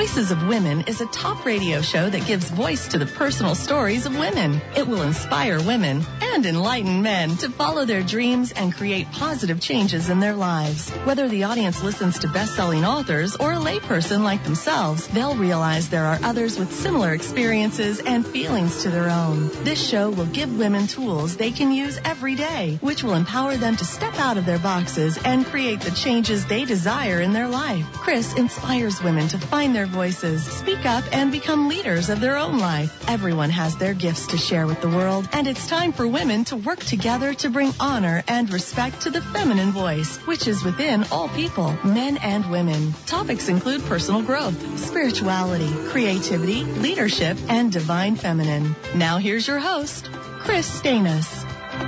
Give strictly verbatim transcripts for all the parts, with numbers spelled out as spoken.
Voices of Women is a talk radio show that gives voice to the personal stories of women. It will inspire women and enlighten men to follow their dreams and create positive changes in their lives. Whether the audience listens to best-selling authors or a layperson like themselves, they'll realize there are others with similar experiences and feelings to their own. This show will give women tools they can use every day, which will empower them to step out of their boxes and create the changes they desire in their life. Chris inspires women to find their voices, speak up, and become leaders of their own life. Everyone has their gifts to share with the world, and it's time for women to work together to bring honor and respect to the feminine voice, which is within all people, men and women. Topics include personal growth, spirituality, creativity, leadership, and divine feminine. Now here's your host, Chris Stanis.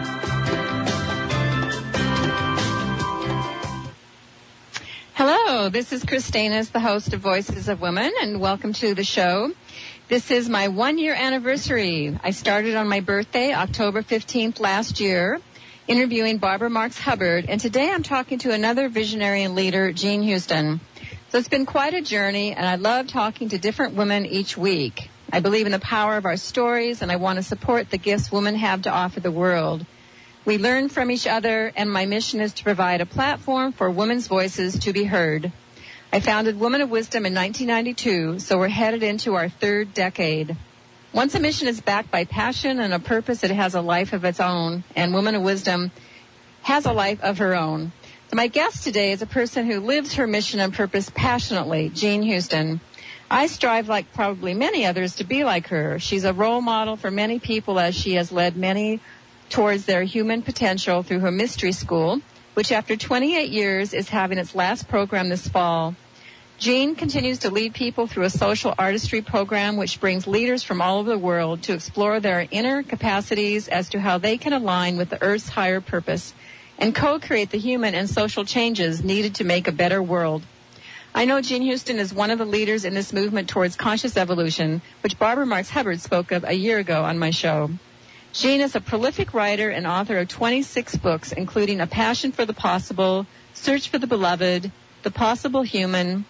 Hello, this is Chris Stanis, the host of Voices of Women, and welcome to the show. This is my one-year anniversary. I started on my birthday, October fifteenth last year, interviewing Barbara Marx Hubbard, and today I'm talking to another visionary and leader, Jean Houston. So it's been quite a journey, and I love talking to different women each week. I believe in the power of our stories, and I want to support the gifts women have to offer the world. We learn from each other, and my mission is to provide a platform for women's voices to be heard. I founded Women of Wisdom in nineteen ninety-two, so we're headed into our third decade. Once a mission is backed by passion and a purpose, it has a life of its own, and Women of Wisdom has a life of her own. So my guest today is a person who lives her mission and purpose passionately, Jean Houston. I strive, like probably many others, to be like her. She's a role model for many people as she has led many towards their human potential through her mystery school, which after twenty-eight years is having its last program this fall. Jean continues to lead people through a social artistry program which brings leaders from all over the world to explore their inner capacities as to how they can align with the Earth's higher purpose and co-create the human and social changes needed to make a better world. I know Jean Houston is one of the leaders in this movement towards conscious evolution, which Barbara Marx Hubbard spoke of a year ago on my show. Jean is a prolific writer and author of twenty-six books, including A Passion for the Possible, Search for the Beloved, The Possible Human,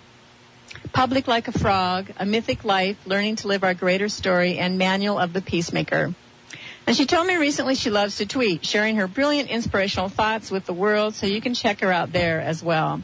Public Like a Frog, A Mythic Life, Learning to Live Our Greater Story, and Manual of the Peacemaker. And she told me recently she loves to tweet, sharing her brilliant inspirational thoughts with the world, so you can check her out there as well.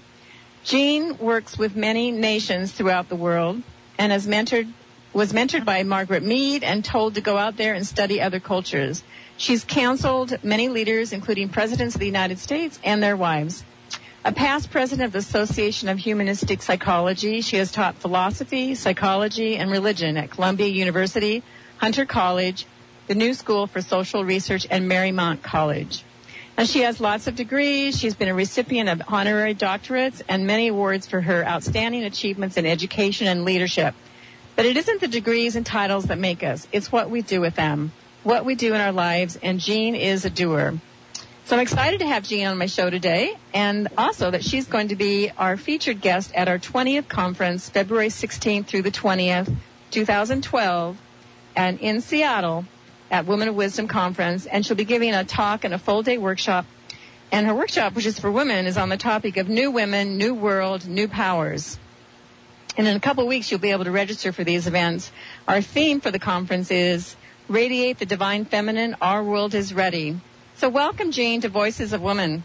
Jean works with many nations throughout the world and has mentored was mentored by Margaret Mead and told to go out there and study other cultures. She's counseled many leaders, including presidents of the United States and their wives. A past president of the Association of Humanistic Psychology, she has taught philosophy, psychology, and religion at Columbia University, Hunter College, the New School for Social Research, and Marymount College. And she has lots of degrees. She's been a recipient of honorary doctorates and many awards for her outstanding achievements in education and leadership. But it isn't the degrees and titles that make us. It's what we do with them, what we do in our lives, and Jean is a doer. So I'm excited to have Jean on my show today, and also that she's going to be our featured guest at our twentieth conference, February sixteenth through the twentieth, twenty twelve, and in Seattle at Women of Wisdom Conference, and she'll be giving a talk and a full-day workshop. And her workshop, which is for women, is on the topic of New Women, New World, New Powers. And in a couple of weeks, you'll be able to register for these events. Our theme for the conference is Radiate the Divine Feminine, Our World is Ready. So welcome, Jean, to Voices of Women.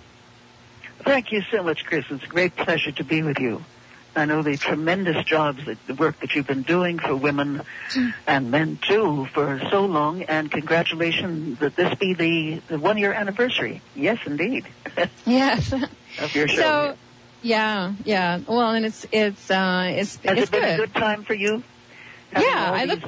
Thank you so much, Chris. It's a great pleasure to be with you. I know the tremendous jobs, that, the work that you've been doing for women and men, too, for so long, and congratulations that this be the, the one-year anniversary. Yes, indeed. Yes. Of your show. So, yeah, yeah. Well, and it's it's uh, it's Has it's it been good. a good time for you? Yeah, I look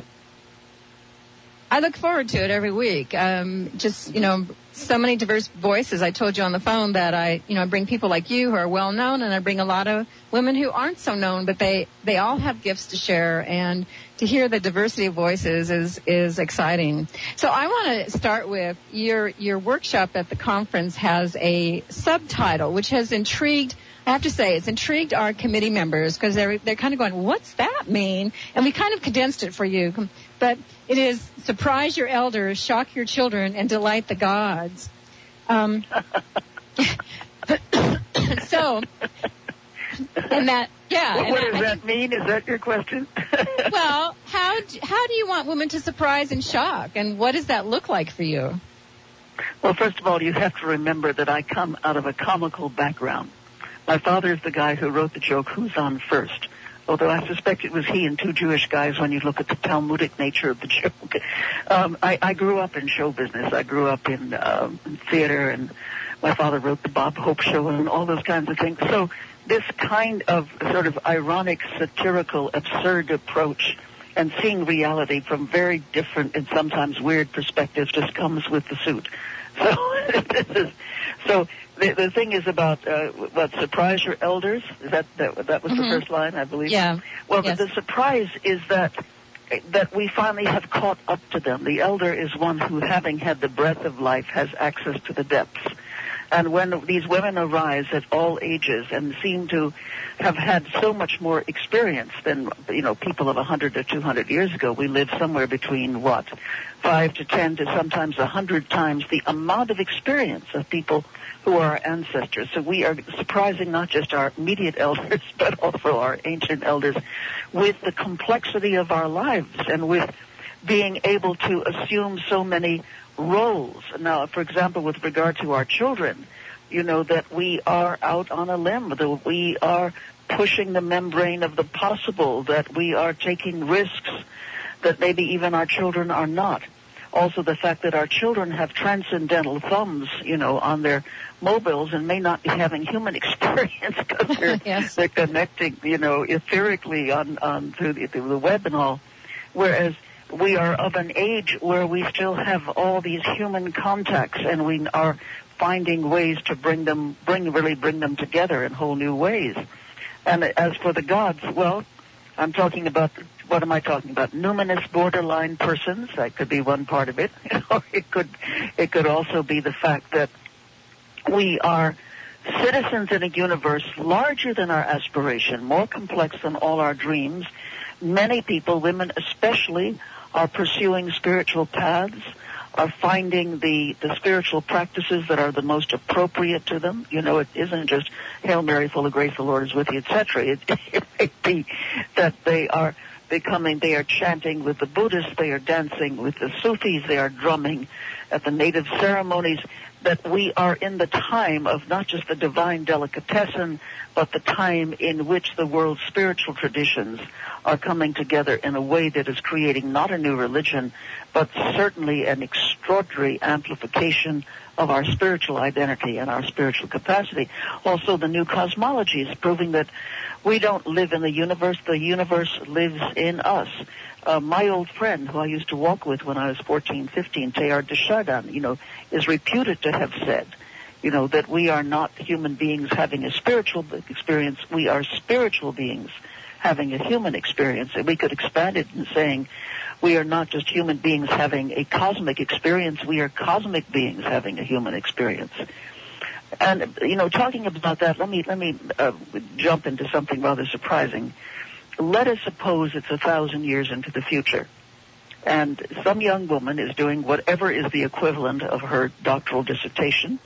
I look forward to it every week. Um, just you know, so many diverse voices. I told you on the phone that I you know I bring people like you who are well known, and I bring a lot of women who aren't so known, but they they all have gifts to share, and to hear the diversity of voices is is exciting. So I want to start with your your workshop at the conference has a subtitle which has intrigued. I have to say, it's intrigued our committee members because they're, they're kind of going, what's that mean? And we kind of condensed it for you. But it is surprise your elders, shock your children, and delight the gods. Um, so, and that Yeah. What, what I, does I that think, mean? Is that your question? well, how do, how do you want women to surprise and shock, and what does that look like for you? Well, first of all, you have to remember that I come out of a comical background. My father is the guy who wrote the joke, "Who's on first?" Although I suspect it was he and two Jewish guys when you look at the Talmudic nature of the joke. Um, I, I grew up in show business. I grew up in um, theater, and my father wrote the Bob Hope Show and all those kinds of things. So this kind of sort of ironic, satirical, absurd approach and seeing reality from very different and sometimes weird perspectives just comes with the suit. So this is, so the, the thing is about uh, what surprise your elders. Is that that, that was mm-hmm. the first line, I believe? Yeah. Well, yes. the, the surprise is that that we finally have caught up to them. The elder is one who, having had the breath of life, has access to the depths. And when these women arise at all ages and seem to have had so much more experience than, you know, people of one hundred or two hundred years ago, we live somewhere between, what, five to ten to sometimes one hundred times the amount of experience of people who are our ancestors. So we are surprising not just our immediate elders, but also our ancient elders with the complexity of our lives and with being able to assume so many roles. Now, for example, with regard to our children, you know that we are out on a limb, that we are pushing the membrane of the possible, that we are taking risks that maybe even our children are not. Also, the fact that our children have transcendental thumbs, you know, on their mobiles and may not be having human experience because they're, yes. they're connecting, you know, etherically on, on through the, through the web and all, whereas we are of an age where we still have all these human contacts, and we are finding ways to bring them, bring really bring them together in whole new ways. And as for the gods, well, I'm talking about, what am I talking about? Numinous borderline persons. That could be one part of it. Or it could, it could also be the fact that we are citizens in a universe larger than our aspiration, more complex than all our dreams. Many people, women especially, are pursuing spiritual paths, are finding the, the spiritual practices that are the most appropriate to them. You know, it isn't just Hail Mary, full of grace, the Lord is with you, et cetera. It, it may be that they are becoming, they are chanting with the Buddhists, they are dancing with the Sufis, they are drumming at the native ceremonies, that we are in the time of not just the divine delicatessen, but the time in which the world's spiritual traditions are coming together in a way that is creating not a new religion, but certainly an extraordinary amplification of our spiritual identity and our spiritual capacity. Also, the new cosmology is proving that we don't live in the universe, the universe lives in us. Uh, my old friend, who I used to walk with when I was fourteen, fifteen, Teilhard de Chardin, you know, is reputed to have said, you know, that we are not human beings having a spiritual experience, we are spiritual beings having a human experience. And we could expand it in saying we are not just human beings having a cosmic experience, we are cosmic beings having a human experience. And, you know, talking about that, let me, let me uh, jump into something rather surprising. Let us suppose it's a thousand years into the future, and some young woman is doing whatever is the equivalent of her doctoral dissertation,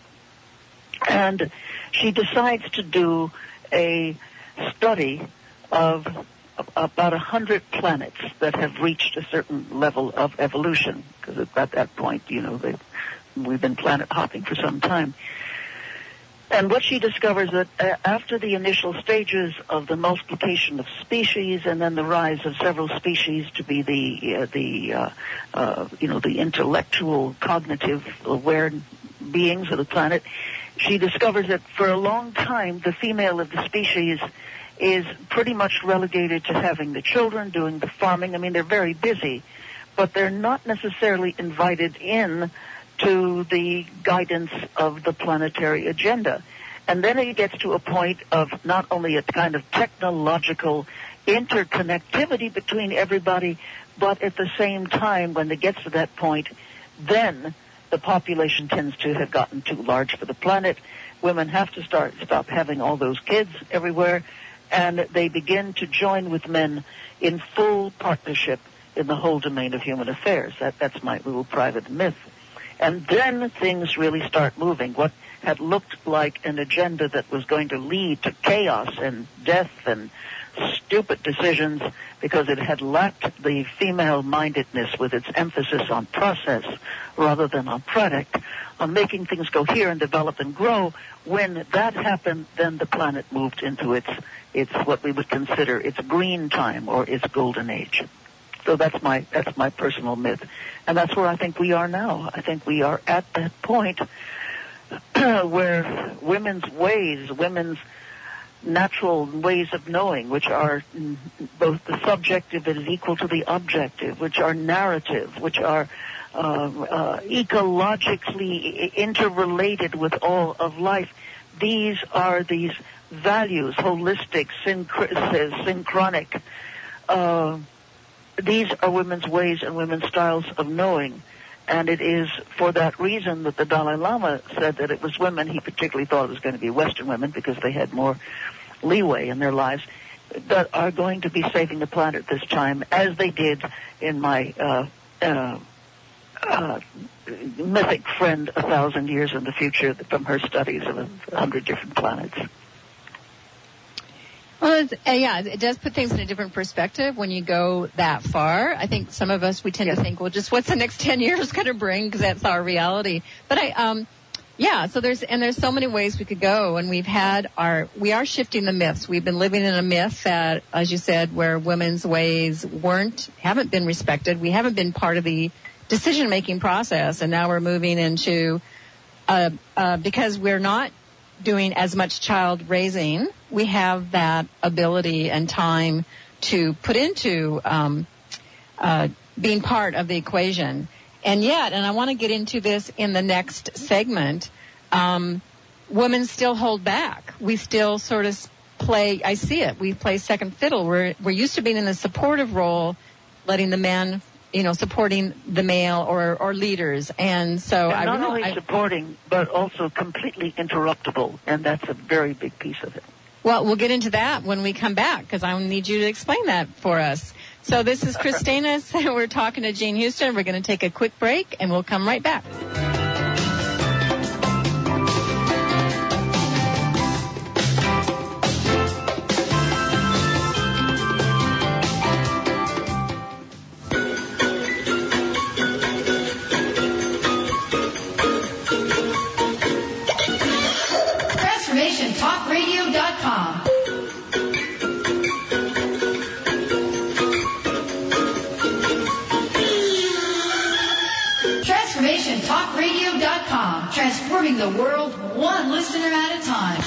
and she decides to do a study of about a hundred planets that have reached a certain level of evolution, because at that point, you know, they, we've been planet hopping for some time. And what she discovers that uh, after the initial stages of the multiplication of species and then the rise of several species to be the uh, the uh, uh, you know the intellectual, cognitive, aware beings of the planet, she discovers that for a long time the female of the species is pretty much relegated to having the children, doing the farming. I mean, they're very busy, but they're not necessarily invited in to the guidance of the planetary agenda. And then it gets to a point of not only a kind of technological interconnectivity between everybody, but at the same time, when it gets to that point, then the population tends to have gotten too large for the planet. Women have to start stop having all those kids everywhere, and they begin to join with men in full partnership in the whole domain of human affairs. That, that's my little private myth. And then things really start moving. What had looked like an agenda that was going to lead to chaos and death and stupid decisions because it had lacked the female-mindedness with its emphasis on process rather than on product, on making things go here and develop and grow. When that happened, then the planet moved into its, its what we would consider its green time or its golden age. So that's my that's my personal myth. And that's where I think we are now. I think we are at that point where women's ways, women's natural ways of knowing, which are both the subjective is equal to the objective, which are narrative, which are uh, uh, ecologically interrelated with all of life. These are these values, holistic, synch- synchronic. Uh, these are women's ways and women's styles of knowing. And it is for that reason that the Dalai Lama said that it was women. He particularly thought it was going to be Western women because they had more leeway in their lives that are going to be saving the planet this time, as they did in my uh, uh, uh, mythic friend a thousand years in the future from her studies of a hundred different planets. Well, it's, uh, yeah, it does put things in a different perspective when you go that far. I think some of us, we tend yes. to think, well, just what's the next ten years going to bring, because that's our reality. But I, um, yeah, so there's, and there's so many ways we could go, and we've had our, we are shifting the myths. We've been living in a myth that, as you said, where women's ways weren't, haven't been respected. We haven't been part of the decision-making process, and now we're moving into, uh, uh, because we're not doing as much child raising, we have that ability and time to put into um, uh, being part of the equation. And yet, and I want to get into this in the next segment, um, women still hold back. We still sort of play, I see it, we play second fiddle. We're, we're used to being in a supportive role, letting the men, you know, supporting the male or, or leaders. And so and I not really, only I, supporting, but also completely interruptible, and that's a very big piece of it. Well, we'll get into that when we come back, because I need you to explain that for us. So this is Christina. We're talking to Jean Houston. We're going to take a quick break, and we'll come right back. Transformation Talk Radio dot com. Transformation Talk Radio dot com. Transforming the world one listener at a time.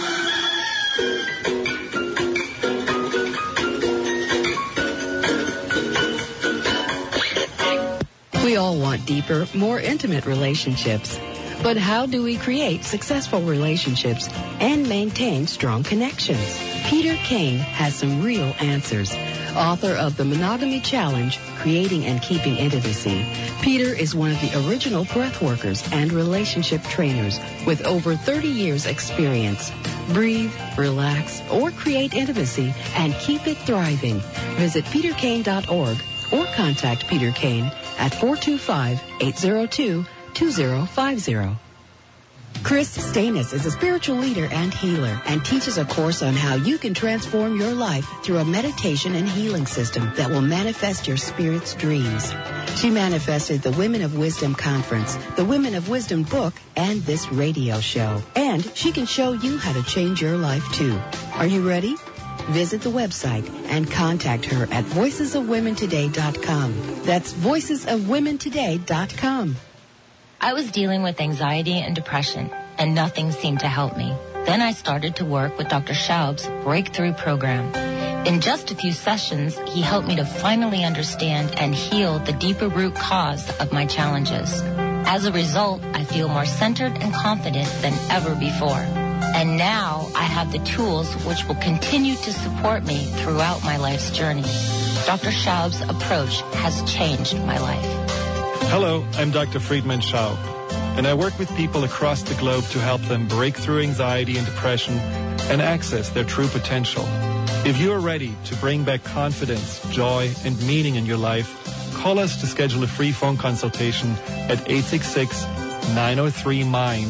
We all want deeper, more intimate relationships. But how do we create successful relationships and maintain strong connections? Peter Kane has some real answers. Author of The Monogamy Challenge, Creating and Keeping Intimacy, Peter is one of the original breathworkers and relationship trainers with over thirty years experience. Breathe, relax, or create intimacy and keep it thriving. Visit peter kane dot org or contact Peter Kane at four two five, eight zero two, two zero five zero. Chris Stanis is a spiritual leader and healer and teaches a course on how you can transform your life through a meditation and healing system that will manifest your spirit's dreams. She manifested the Women of Wisdom Conference, the Women of Wisdom book, and this radio show. And she can show you how to change your life too. Are you ready? Visit the website and contact her at voices of women today dot com. That's voices of women today dot com. I was dealing with anxiety and depression, and nothing seemed to help me. Then I started to work with Doctor Schaub's Breakthrough Program. In just a few sessions, he helped me to finally understand and heal the deeper root cause of my challenges. As a result, I feel more centered and confident than ever before. And now I have the tools which will continue to support me throughout my life's journey. Doctor Schaub's approach has changed my life. Hello, I'm Doctor Friedman Schaub, and I work with people across the globe to help them break through anxiety and depression and access their true potential. If you are ready to bring back confidence, joy, and meaning in your life, call us to schedule a free phone consultation at eight six six, nine oh three, MIND.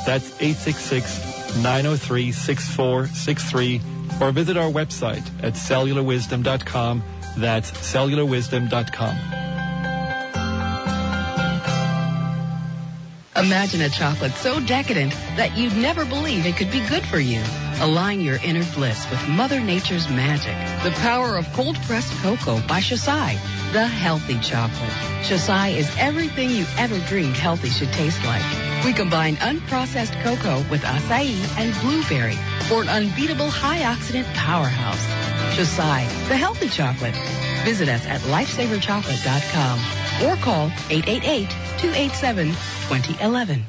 That's eight six six, nine oh three, six four six three, or visit our website at cellular wisdom dot com. That's cellular wisdom dot com. Imagine a chocolate so decadent that you'd never believe it could be good for you. Align your inner bliss with Mother Nature's magic. The power of cold-pressed cocoa by Shasai, the healthy chocolate. Shasai is everything you ever dreamed healthy should taste like. We combine unprocessed cocoa with acai and blueberry for an unbeatable high-oxidant powerhouse. Shasai, the healthy chocolate. Visit us at lifesaver chocolate dot com or call eight eight eight, two eight seven, two oh one one.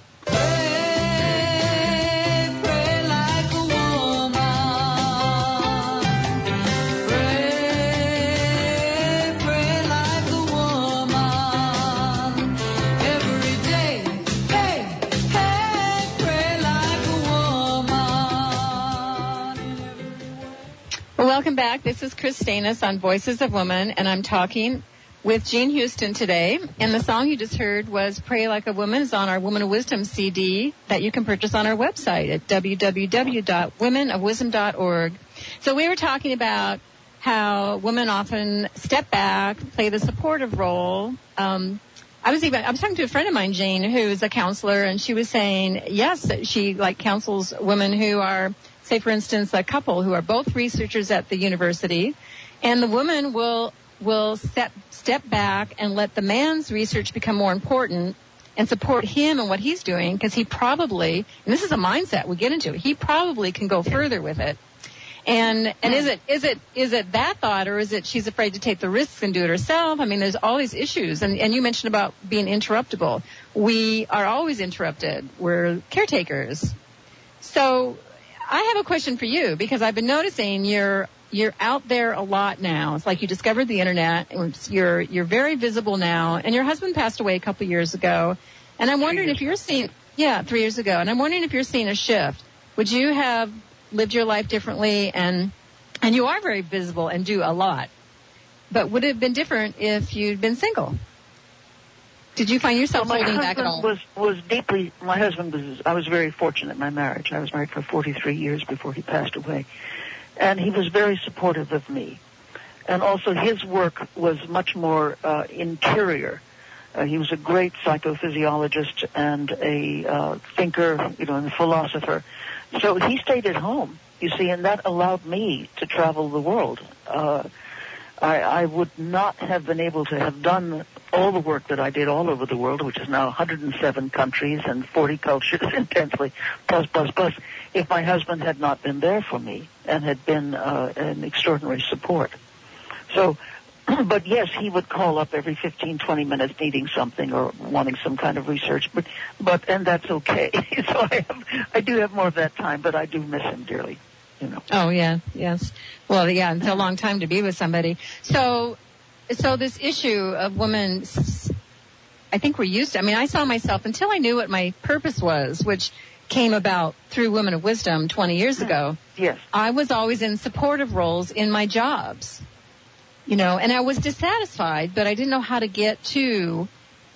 Welcome back. This is Chris Stanis on Voices of Women, and I'm talking with Jean Houston today. And the song you just heard was Pray Like a Woman. Is on our Woman of Wisdom C D that you can purchase on our website at w w w dot women of wisdom dot org. So we were talking about how women often step back, play the supportive role. Um, I was even I was talking to a friend of mine, Jane, who's a counselor, and she was saying, yes, that she like counsels women who are, say, for instance, a couple who are both researchers at the university, and the woman will will step step back and let the man's research become more important and support him and what he's doing, because he probably, and this is a mindset we get into, he probably can go further with it. And and is it is it is it that thought, or is it she's afraid to take the risks and do it herself? I mean, there's all these issues, and and you mentioned about being interruptible. We are always interrupted. We're caretakers. So I have a question for you, because I've been noticing you're you're out there a lot now. It's like you discovered the internet. You're you're very visible now, and your husband passed away a couple of years ago. And I'm wondering if you're seeing, yeah, three years ago. And I'm wondering if you're seeing a shift. Would you have lived your life differently? And and you are very visible and do a lot. But would it have been different if you'd been single? Did you find yourself well, holding back at all? Was was deeply. My husband was. I was very fortunate in my marriage. I was married for forty-three years before he passed away, and he was very supportive of me. And also, his work was much more uh, interior. Uh, he was a great psychophysiologist and a uh, thinker, you know, and a philosopher. So he stayed at home, you see, and that allowed me to travel the world. Uh, I, I would not have been able to have done all the work that I did all over the world, which is now one hundred seven countries and forty cultures intensely, plus, plus, plus, if my husband had not been there for me and had been uh, an extraordinary support. So, but yes, he would call up every fifteen, twenty minutes needing something or wanting some kind of research, but, but and that's okay. So I, have, I do have more of that time, but I do miss him dearly. You know. Oh, yeah, yes. Well, yeah, it's a long time to be with somebody. So, so this issue of women, I think we're used to, I mean, I saw myself until I knew what my purpose was, which came about through Women of Wisdom twenty years ago. Yes. I was always in supportive roles in my jobs, you know, and I was dissatisfied, but I didn't know how to get to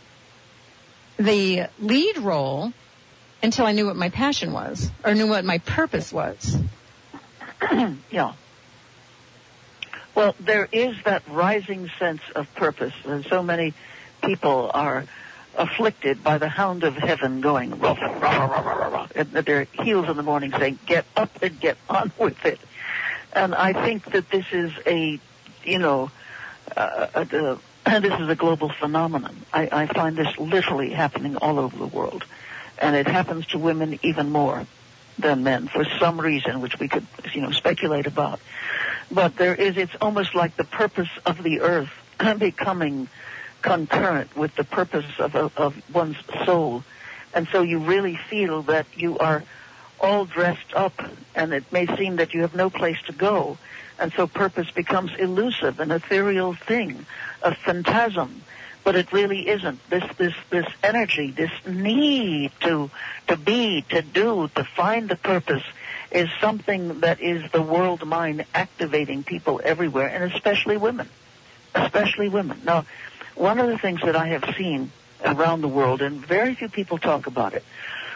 the lead role until I knew what my passion was, or knew what my purpose was. Yeah. Well, there is that rising sense of purpose. And so many people are afflicted by the hound of heaven going rah, rah, rah, rah, rah, rah, at their heels in the morning saying, get up and get on with it. And I think that this is a, you know, uh, a, a, this is a global phenomenon. I, I find this literally happening all over the world. And it happens to women even more than men for some reason, which we could, you know, speculate about. But there is, it's almost like the purpose of the earth becoming concurrent with the purpose of, of, of one's soul. And so you really feel that you are all dressed up, and it may seem that you have no place to go. And so purpose becomes elusive, an ethereal thing, a phantasm. But it really isn't. This this this energy, this need to to be, to do, to find the purpose is something that is the world mind activating people everywhere, and especially women. Especially women. Now, one of the things that I have seen around the world, and very few people talk about it,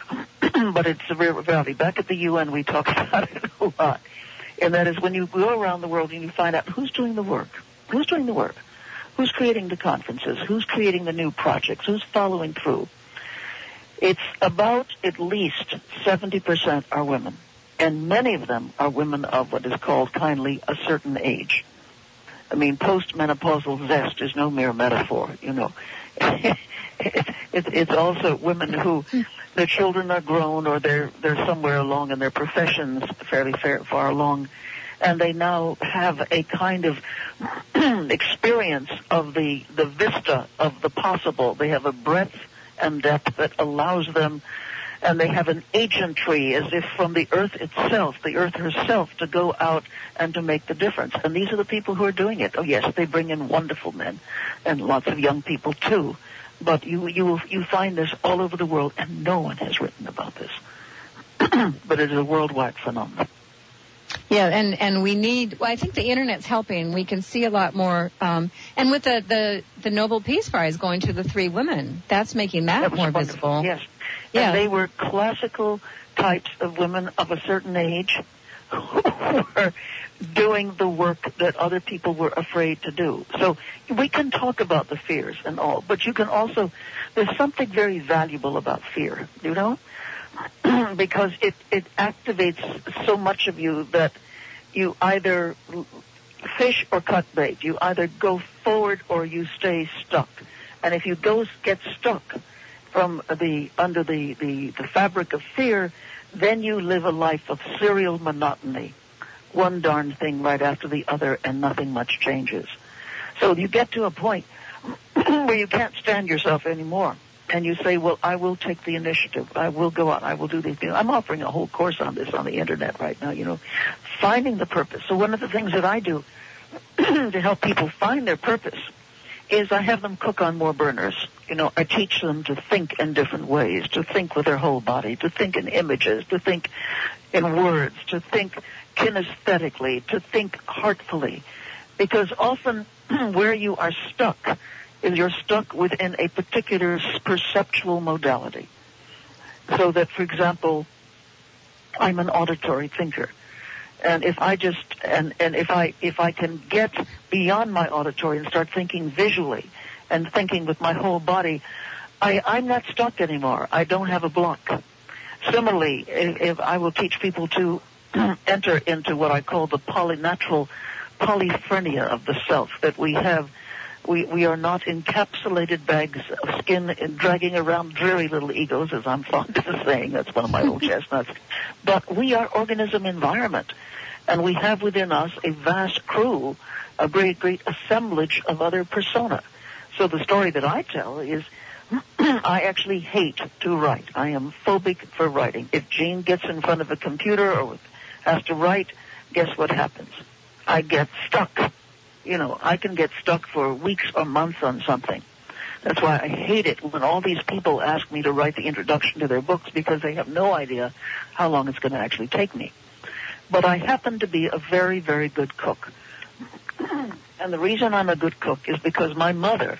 but it's a reality. Back at the U N, we talk about it a lot. And that is when you go around the world and you find out who's doing the work. Who's doing the work? Who's creating the conferences? Who's creating the new projects? Who's following through? It's about at least seventy percent are women. And many of them are women of what is called kindly a certain age. I mean, postmenopausal zest is no mere metaphor, you know. it, it, it's also women who, their children are grown or they're they're somewhere along in their professions, fairly fair, far along, and they now have a kind of experience of the, the vista of the possible. They have a breadth and depth that allows them, and they have an agentry as if from the earth itself, the earth herself, to go out and to make the difference. And these are the people who are doing it. Oh, yes, they bring in wonderful men and lots of young people, too. But you you you find this all over the world, and no one has written about this. But it is a worldwide phenomenon. Yeah, and, and we need, well, I think the Internet's helping. We can see a lot more. Um, and with the, the, the Nobel Peace Prize going to the three women, that's making that, that was more wonderful. visible. Yes. Yeah. And they were classical types of women of a certain age who were doing the work that other people were afraid to do. So we can talk about the fears and all, but you can also, there's something very valuable about fear, you know? Because it, it activates so much of you that you either fish or cut bait. You either go forward or you stay stuck. And if you go get stuck from the under the, the, the fabric of fear, then you live a life of serial monotony. One darn thing right after the other, and nothing much changes. So you get to a point where you can't stand yourself anymore. And you say, well, I will take the initiative. I will go out. I will do these things. I'm offering a whole course on this on the Internet right now, you know, finding the purpose. So one of the things that I do to help people find their purpose is I have them cook on more burners. You know, I teach them to think in different ways, to think with their whole body, to think in images, to think in words, to think kinesthetically, to think heartfully. Because often where you are stuck is you're stuck within a particular perceptual modality. So that, for example, I'm an auditory thinker. And if I just, and, and if I, if I can get beyond my auditory and start thinking visually and thinking with my whole body, I, I'm not stuck anymore. I don't have a block. Similarly, if, if I will teach people to enter into what I call the polynatural polyphrenia of the self, that we have, we, we are not encapsulated bags of skin and dragging around dreary little egos, as I'm fond of saying. That's one of my old chestnuts. But we are organism environment, and we have within us a vast crew, a great, great assemblage of other persona. So the story that I tell is I actually hate to write. I am phobic for writing. If Jean gets in front of a computer or has to write, guess what happens? I get stuck. You know, I can get stuck for weeks or months on something. That's why I hate it when all these people ask me to write the introduction to their books, because they have no idea how long it's going to actually take me. But I happen to be a very, very good cook. And the reason I'm a good cook is because my mother,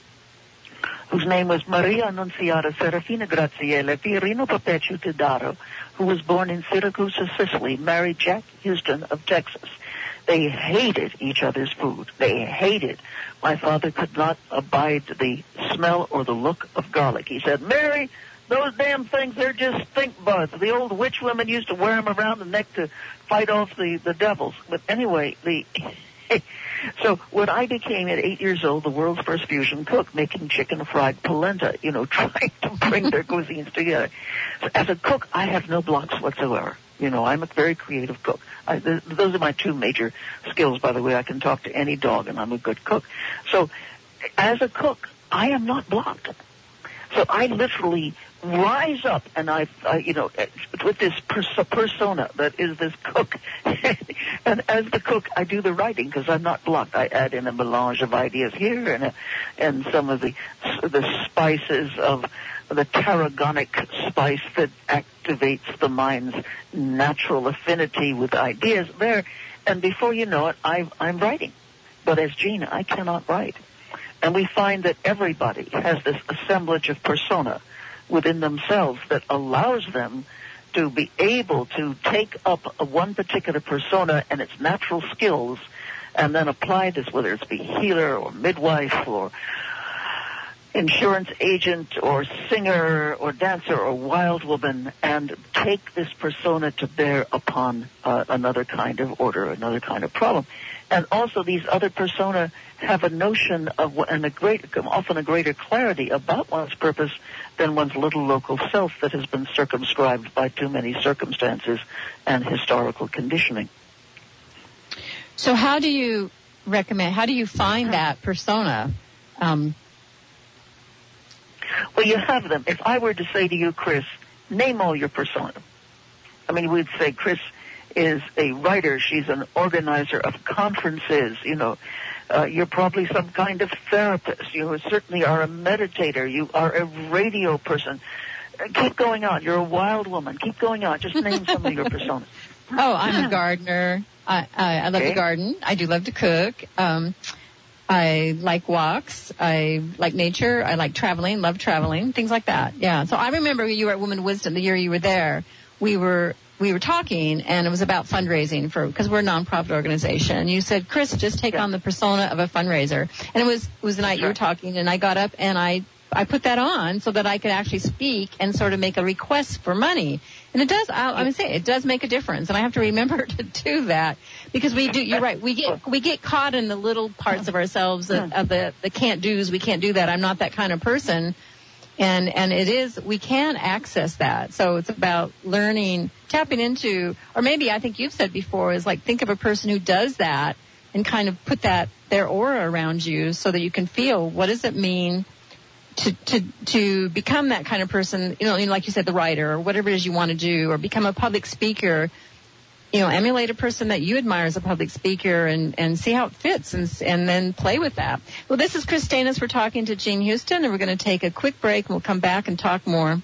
whose name was Maria Annunziata Serafina Graziella Pierino Perpetuo Todaro, who was born in Syracuse, Sicily, married Jack Houston of Texas. They hated each other's food. They hated. My father could not abide the smell or the look of garlic. He said, Mary, those damn things, they're just stink bugs. The old witch women used to wear them around the neck to fight off the, the devils. But anyway, the... So when I became, at eight years old, the world's first fusion cook, making chicken fried polenta, you know, trying to bring their cuisines together. So as a cook, I have no blocks whatsoever. You know, I'm a very creative cook. I, th- those are my two major skills, by the way. I can talk to any dog, and I'm a good cook. So as a cook, I am not blocked. So I literally rise up, and I, I you know, with this pers- persona that is this cook. And as the cook, I do the writing because I'm not blocked. I add in a melange of ideas here and a, and some of the the spices of the tarragonic spice that activates the mind's natural affinity with ideas there. And before you know it, I, I'm writing. But as Jean, I cannot write. And we find that everybody has this assemblage of persona within themselves that allows them to be able to take up a one particular persona and its natural skills and then apply this, whether it's be healer or midwife or insurance agent or singer or dancer or wild woman, and take this persona to bear upon uh, another kind of order, another kind of problem. And also these other persona have a notion of, and a great, often a greater clarity about one's purpose than one's little local self that has been circumscribed by too many circumstances and historical conditioning. So how do you recommend, how do you find that persona? Um, well, you have them. If I were to say to you, Chris, name all your persona. I mean, we'd say Chris is a writer. She's an organizer of conferences, you know. Uh, you're probably some kind of therapist. You certainly are a meditator. You are a radio person. Uh, keep going on. You're a wild woman. Keep going on. Just name some of your personas. Oh, I'm a gardener. I, I, I love okay. to garden. I do love to cook. Um, I like walks. I like nature. I like traveling, love traveling, things like that. Yeah. So I remember you were at Women of Wisdom the year you were there. We were we were talking, and it was about fundraising for, because we're a nonprofit organization. And you said, Chris, just take yeah. on the persona of a fundraiser. And it was it was the night That's you were right. talking, and I got up and I I put that on so that I could actually speak and sort of make a request for money. And it does, I, I would say, it does make a difference. And I have to remember to do that because we do, you're right, we get we get caught in the little parts of ourselves, of, of the, the can't do's, we can't do that. I'm not that kind of person. And and it is, we can access that. So it's about learning, tapping into, or maybe I think you've said before, is like think of a person who does that and kind of put that, their aura around you so that you can feel what does it mean to to to become that kind of person, you know, like you said, the writer or whatever it is you want to do, or become a public speaker. You know, emulate a person that you admire as a public speaker and, and see how it fits and and then play with that. Well, this is Chris Stanis. We're talking to Jean Houston, and we're going to take a quick break, and we'll come back and talk more.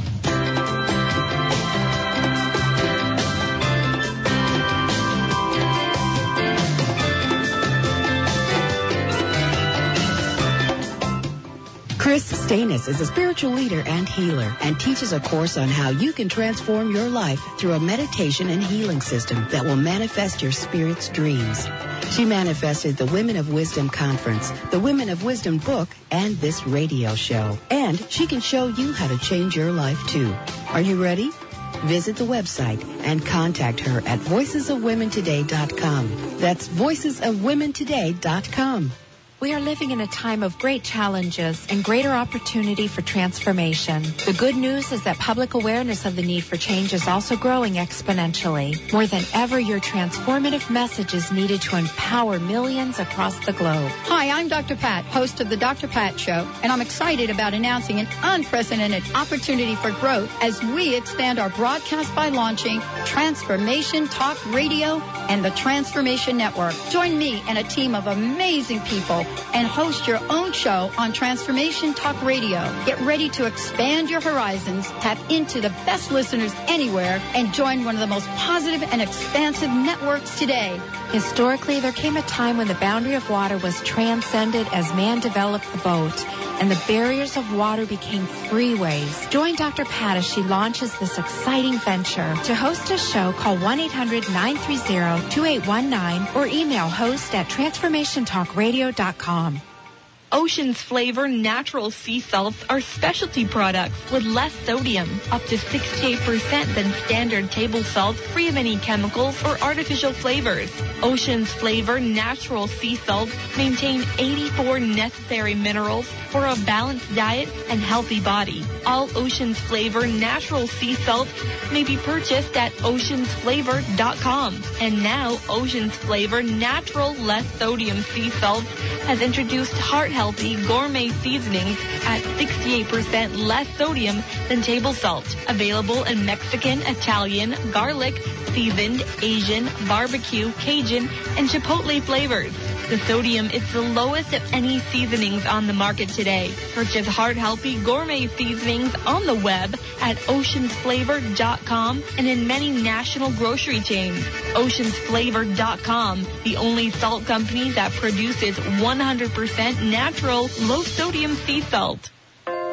Chris Stanis is a spiritual leader and healer and teaches a course on how you can transform your life through a meditation and healing system that will manifest your spirit's dreams. She manifested the Women of Wisdom Conference, the Women of Wisdom book, and this radio show. And she can show you how to change your life, too. Are you ready? Visit the website and contact her at voices of women today dot com. That's voices of women today dot com. We are living in a time of great challenges and greater opportunity for transformation. The good news is that public awareness of the need for change is also growing exponentially. More than ever, your transformative message is needed to empower millions across the globe. Hi, I'm Doctor Pat, host of the Doctor Pat Show, and I'm excited about announcing an unprecedented opportunity for growth as we expand our broadcast by launching Transformation Talk Radio and the Transformation Network. Join me and a team of amazing people and host your own show on Transformation Talk Radio. Get ready to expand your horizons, tap into the best listeners anywhere, and join one of the most positive and expansive networks today. Historically, there came a time when the boundary of water was transcended as man developed the boat, and the barriers of water became freeways. Join Doctor Pat as she launches this exciting venture. To host a show, call one eight hundred nine three zero two eight one nine or email host at transformation talk radio dot com. Ocean's Flavor natural sea salts are specialty products with less sodium, up to sixty-eight percent than standard table salt, free of any chemicals or artificial flavors. Ocean's Flavor natural sea salts maintain eighty-four necessary minerals for a balanced diet and healthy body. All Ocean's Flavor natural sea salts may be purchased at oceans flavor dot com. And now, Ocean's Flavor natural less sodium sea salts has introduced heart healthy gourmet seasonings at sixty-eight percent less sodium than table salt. Available in Mexican, Italian, garlic, seasoned, Asian, barbecue, Cajun, and Chipotle flavors. The sodium is the lowest of any seasonings on the market today. Purchase heart-healthy gourmet seasonings on the web at oceans flavor dot com and in many national grocery chains. oceans flavor dot com, the only salt company that produces one hundred percent natural, low-sodium sea salt.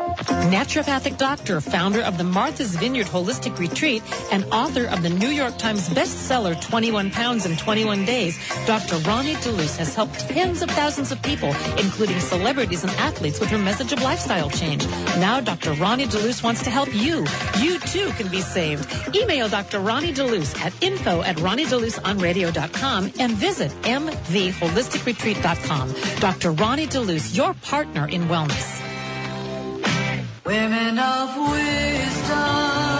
Naturopathic doctor, founder of the Martha's Vineyard Holistic Retreat, and author of the New York Times bestseller twenty-one pounds in twenty-one days, Doctor Ronnie DeLuce has helped tens of thousands of people, including celebrities and athletes, with her message of lifestyle change. Now Doctor Ronnie DeLuce wants to help you. You, too, can be saved. Email Doctor Ronnie DeLuce at info at ronnie deluce on radio dot com and visit m v holistic retreat dot com. Doctor Ronnie DeLuce, your partner in wellness. Women of wisdom,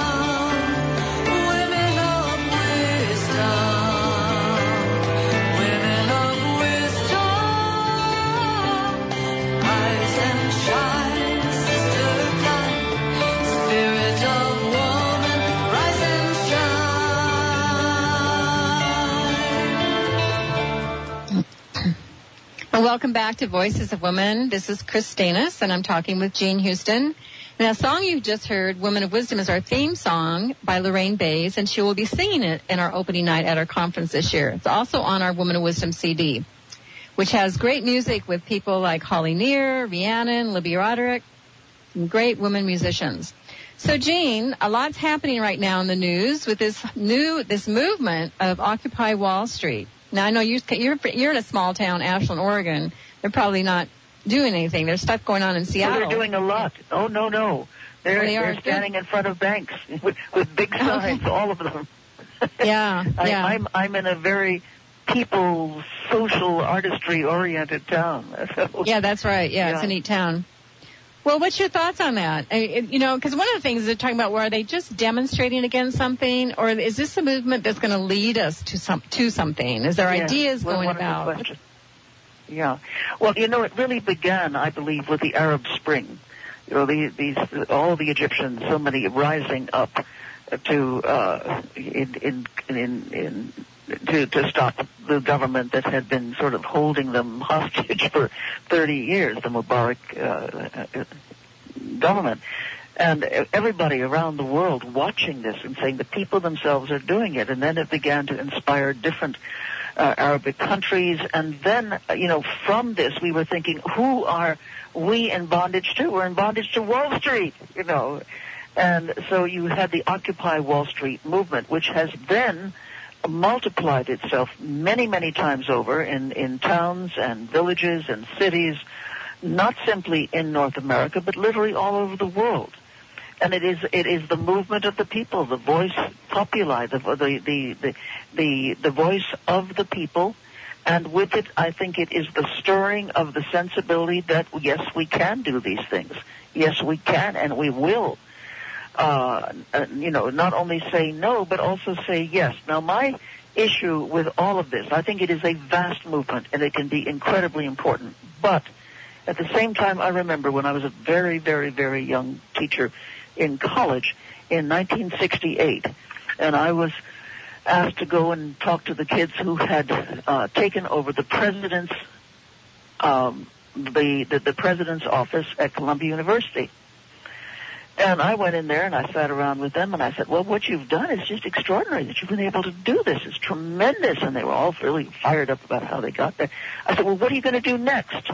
women of wisdom, women of wisdom, rise and shine, sister kind, spirit of woman, rise and shine. Well, welcome back to Voices of Women. This is Chris Stanis, and I'm talking with Jean Houston. Now, the song you just heard, Women of Wisdom, is our theme song by Lorraine Bays, and she will be singing it in our opening night at our conference this year. It's also on our Women of Wisdom C D, which has great music with people like Holly Near, Rhiannon, Libby Roderick, and great women musicians. So, Jean, a lot's happening right now in the news with this new, this movement of Occupy Wall Street. Now, I know you, you're, you're in a small town, Ashland, Oregon. They're probably not doing anything. There's stuff going on in Seattle. Well, they're doing a lot. Oh, no, no. They're, well, they they're standing in front of banks with, with big signs, all of them. Yeah, I, yeah. I'm, I'm in a very people, social, artistry-oriented town. So, yeah, that's right. Yeah, yeah, it's a neat town. Well, what's your thoughts on that? I, it, you know, because one of the things they're talking about, were they just demonstrating against something, or is this a movement that's going to lead us to some to something? Is there yeah. ideas well, going about? Yeah. Well, you know, it really began, I believe, with the Arab Spring. You know, the, these all the Egyptians, so many rising up to uh, in, in in in to to stop the government that had been sort of holding them hostage for thirty years, the Mubarak uh, government. And everybody around the world watching this and saying the people themselves are doing it. And then it began to inspire different Uh, Arabic countries, and then, uh, you know, from this we were thinking, who are we in bondage to? We're in bondage to Wall Street, you know. And so you had the Occupy Wall Street movement, which has then multiplied itself many, many times over in, in towns and villages and cities, not simply in North America, but literally all over the world. And it is it is the movement of the people, the voice populi, the the the the the, the voice of the people, and with it, I think it is the stirring of the sensibility that yes, we can do these things, yes, we can, and we will. Uh, uh, you know, not only say no, but also say yes. Now, my issue with all of this, I think it is a vast movement, and it can be incredibly important. But at the same time, I remember when I was a very, very, very young teacher in college in nineteen sixty-eight, and I was asked to go and talk to the kids who had uh, taken over the president's um, the, the the president's office at Columbia University. And I went in there and I sat around with them and I said, well, what you've done is just extraordinary that you've been able to do this. It's tremendous. And they were all really fired up about how they got there. I said, well, what are you going to do next?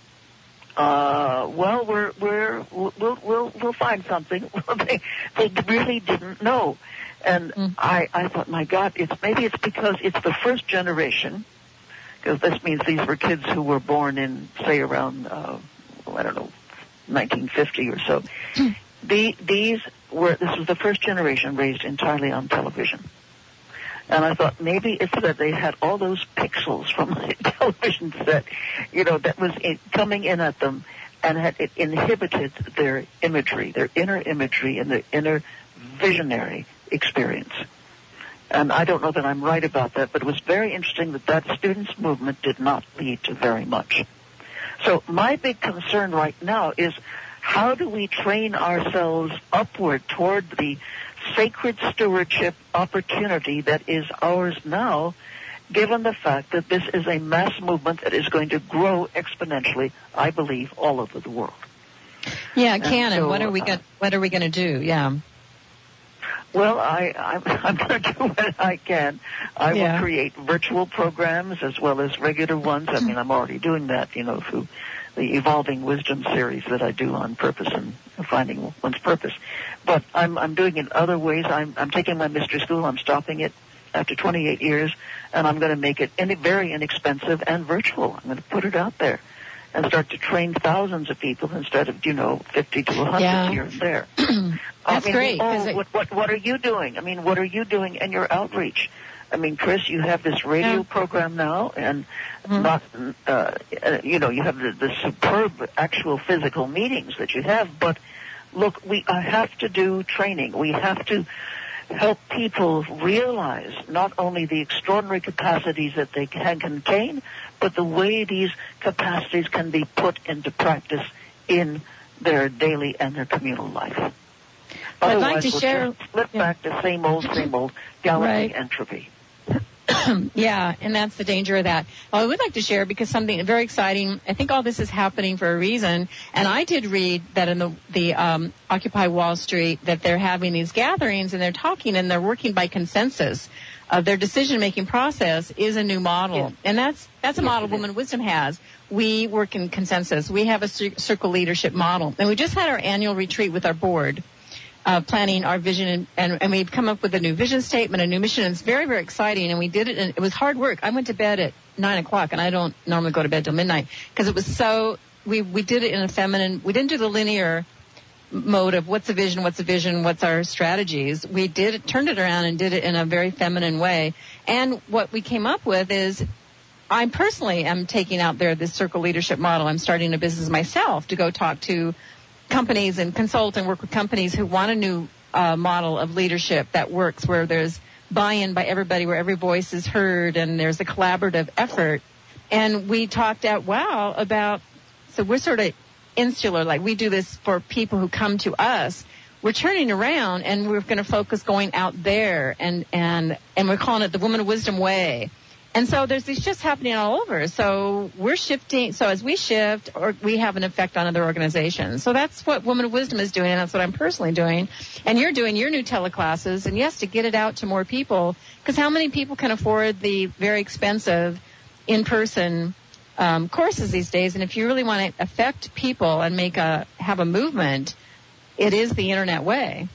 Uh, well, we're, we're, we'll, we'll, we'll find something. they, they really didn't know. And mm. I, I thought, my God, it's, maybe it's because it's the first generation, because this means these were kids who were born in, say, around, uh, I don't know, nineteen fifty or so. Mm. The, these were, this was the first generation raised entirely on television. And I thought maybe it's that they had all those pixels from the television set, you know, that was in, coming in at them and had it inhibited their imagery, their inner imagery and their inner visionary experience. And I don't know that I'm right about that, but it was very interesting that that students' movement did not lead to very much. So my big concern right now is how do we train ourselves upward toward the sacred stewardship opportunity that is ours now, given the fact that this is a mass movement that is going to grow exponentially, I believe, all over the world. Yeah, it can. And so, what are we uh, going? What are we going to do? Yeah. Well, I, I'm, I'm going to do what I can. I yeah. will create virtual programs as well as regular ones. I mean, I'm already doing that, you know, through the Evolving Wisdom series that I do on purpose and finding one's purpose. But I'm I'm doing it other ways. I'm I'm taking my mystery school. I'm stopping it after twenty-eight years, and I'm going to make it in, very inexpensive and virtual. I'm going to put it out there and start to train thousands of people instead of, you know, fifty to one hundred Yeah. here and there. That's I mean, great, 'cause Oh, it- what, what, what are you doing? I mean, what are you doing in your outreach? I mean, Chris, you have this radio Yeah. program now, and Mhm. not, uh, uh, you know, you have the, the superb actual physical meetings that you have. But look, we uh, have to do training. We have to help people realize not only the extraordinary capacities that they can contain, but the way these capacities can be put into practice in their daily and their communal life. I'd Otherwise, like to we'll share- just slip back to same old, same old galloping Right. entropy. Yeah, and that's the danger of that. Well, I would like to share because something very exciting. I think all this is happening for a reason. And I did read that in the the um, Occupy Wall Street that they're having these gatherings and they're talking and they're working by consensus. Uh, their decision-making process is a new model, Yes. and that's that's a Yes, model it Woman of Wisdom has. We work in consensus. We have a cir- circle leadership model, and we just had our annual retreat with our board. Uh, planning our vision, and, and, and we've come up with a new vision statement, a new mission. And it's very, very exciting, and we did it, and it was hard work. I went to bed at nine o'clock, and I don't normally go to bed till midnight because it was so. We we did it in a feminine. We didn't do the linear mode of what's a vision, what's a vision, what's our strategies. We did it, turned it around, and did it in a very feminine way. And what we came up with is, I personally am taking out there this circle leadership model. I'm starting a business myself to go talk to companies and consult and work with companies who want a new uh, model of leadership that works, where there's buy-in by everybody, where every voice is heard, and there's a collaborative effort. And we talked out wow about, so we're sort of insular, like we do this for people who come to us. We're turning around and we're going to focus going out there, and, and, and we're calling it the Woman of Wisdom way. And so there's these shifts happening all over. So we're shifting. So as we shift, or we have an effect on other organizations. So that's what Woman of Wisdom is doing, and that's what I'm personally doing. And you're doing your new teleclasses, and yes, to get it out to more people. Because how many people can afford the very expensive in-person um, courses these days? And if you really want to affect people and make a have a movement, it is the internet way.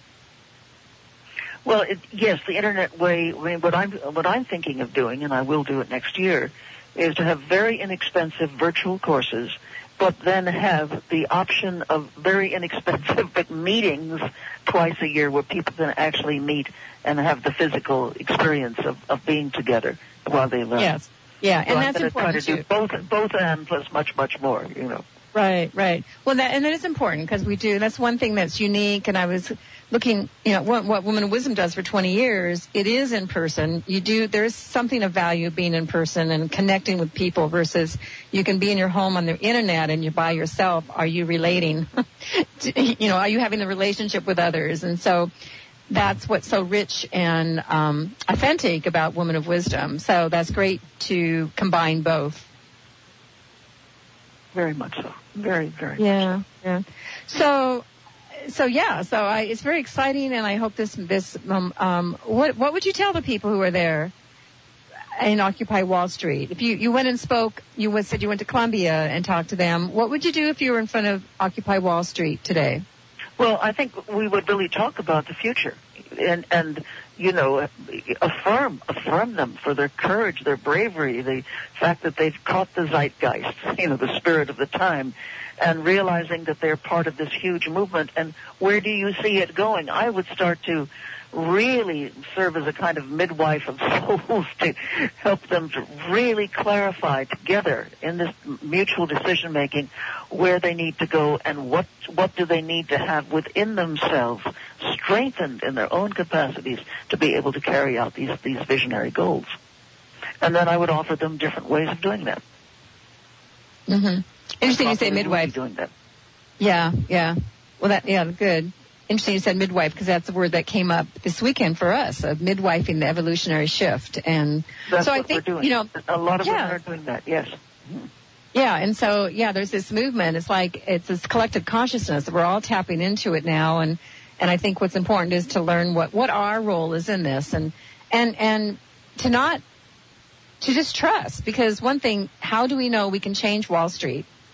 Well, it, yes, the internet way. I mean, what I'm what I'm thinking of doing, and I will do it next year, is to have very inexpensive virtual courses, but then have the option of very inexpensive but meetings twice a year, where people can actually meet and have the physical experience of, of being together while they learn. Yes, yeah, So and I'm that's going to try important to too. do both, both and plus much, much more. You know. Right, right. Well, that and that is important because we do. That's one thing that's unique. And I was looking, you know, what, what Woman of Wisdom does for twenty years. It is in person. You do. There's something of value being in person and connecting with people versus you can be in your home on the internet and you're by yourself. Are you relating? to, you know, are you having the relationship with others? And so that's what's so rich and um, authentic about Woman of Wisdom. So that's great to combine both. Very much so. Very, very. Yeah, yeah. So, so yeah. So I, it's very exciting, and I hope this this um, um what what would you tell the people who are there in Occupy Wall Street? If you you went and spoke, you went, said you went to Columbia and talked to them. What would you do if you were in front of Occupy Wall Street today? Well, I think we would really talk about the future, and and you know, affirm affirm them for their courage, their bravery, the fact that they've caught the zeitgeist, you know, the spirit of the time, and realizing that they're part of this huge movement. And where do you see it going? I would start to really serve as a kind of midwife of souls to help them to really clarify together in this mutual decision making where they need to go and what what do they need to have within themselves strengthened in their own capacities to be able to carry out these these visionary goals. And then I would offer them different ways of doing that. Mm-hmm. Interesting you say Possibly midwife. doing that. Yeah, yeah. Well, that yeah, good. Interesting you said midwife because that's the word that came up this weekend for us, of midwifing the evolutionary shift. And That's so what I think, we're doing. you know, a lot of yeah. women are doing that, yes. Yeah, and so, yeah, there's this movement. It's like it's this collective consciousness. We're all tapping into it now, and, and I think what's important is to learn what, what our role is in this, and, and, and to not, to just trust, because one thing, how do we know we can change Wall Street?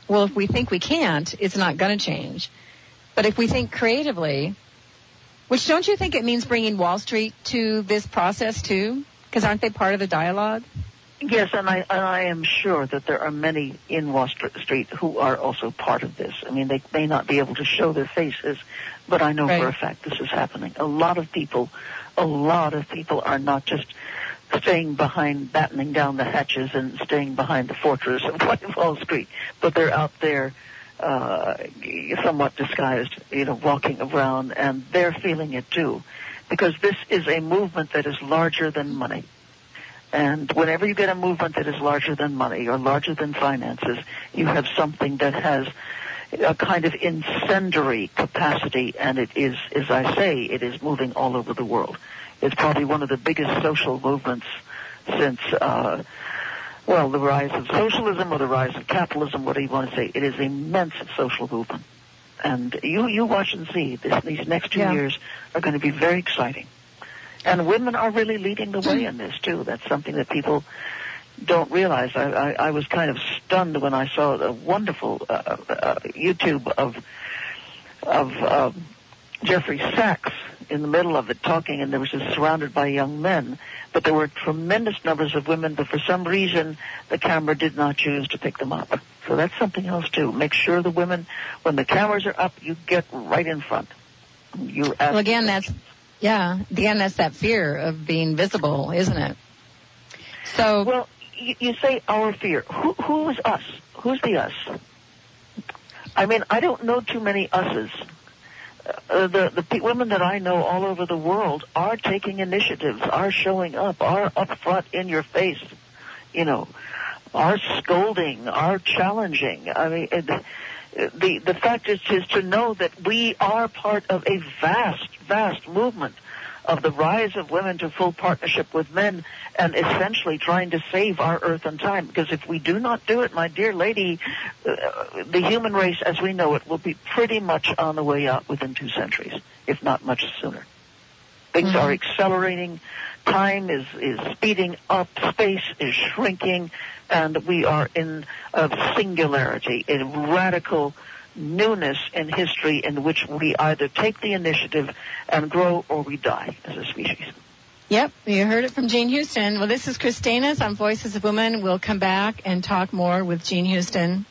well, if we think we can't, it's not going to change. But if we think creatively, which don't you think it means bringing Wall Street to this process too? Because aren't they part of the dialogue? Yes, and I, and I am sure that there are many in Wall Street who are also part of this. I mean, they may not be able to show their faces, but I know right. for a fact this is happening. A lot of people, a lot of people are not just staying behind, battening down the hatches and staying behind the fortress of Wall Street, but they're out there uh, somewhat disguised, you know, walking around, and they're feeling it too, because this is a movement that is larger than money. And whenever you get a movement that is larger than money or larger than finances, you have something that has a kind of incendiary capacity, and it is, as I say, it is moving all over the world. It's probably one of the biggest social movements since, uh, well, the rise of socialism or the rise of capitalism, whatever you want to say. It is an immense social movement. And you, you watch and see. This, these next two yeah. years are going to be very exciting. And women are really leading the way in this, too. That's something that people don't realize. I, I, I was kind of stunned when I saw a wonderful uh, uh, YouTube of of uh, Jeffrey Sachs in the middle of it talking, and there was just surrounded by young men. But there were tremendous numbers of women, but for some reason the camera did not choose to pick them up. So that's something else, too. Make sure the women, when the cameras are up, you get right in front. You ask well, again, that's... Yeah, again, that's that fear of being visible, isn't it? So, well, you, you say our fear. Who, who is us? Who's the us? I mean, I don't know too many us's. Uh, the the p- women that I know all over the world are taking initiatives, are showing up, are up front in your face, you know, are scolding, are challenging. I mean, it, the the fact is, is to know that we are part of a vast, vast movement of the rise of women to full partnership with men, and essentially trying to save our earth and time. Because if we do not do it, my dear lady, uh, the human race as we know it will be pretty much on the way out within two centuries, if not much sooner. Things mm-hmm. are accelerating. Time is, is speeding up. Space is shrinking. And we are in a singularity, a radical newness in history in which we either take the initiative and grow or we die as a species. Yep, you heard it from Jean Houston. Well, this is Christina's on Voices of Women. We'll come back and talk more with Jean Houston.